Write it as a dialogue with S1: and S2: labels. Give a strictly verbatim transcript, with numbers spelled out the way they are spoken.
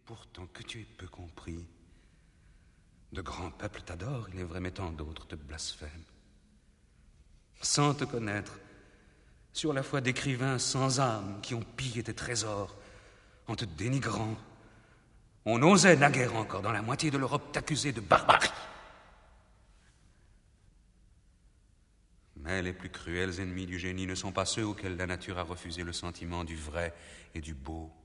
S1: pourtant que tu es peu compris. De grands peuples t'adorent, il est vrai, mais tant d'autres te blasphèment. Sans te connaître, sur la foi d'écrivains sans âme qui ont pillé tes trésors, en te dénigrant, on osait naguère encore dans la moitié de l'Europe t'accuser de barbarie. Mais les plus cruels ennemis du génie ne sont pas ceux auxquels la nature a refusé le sentiment du vrai et du beau.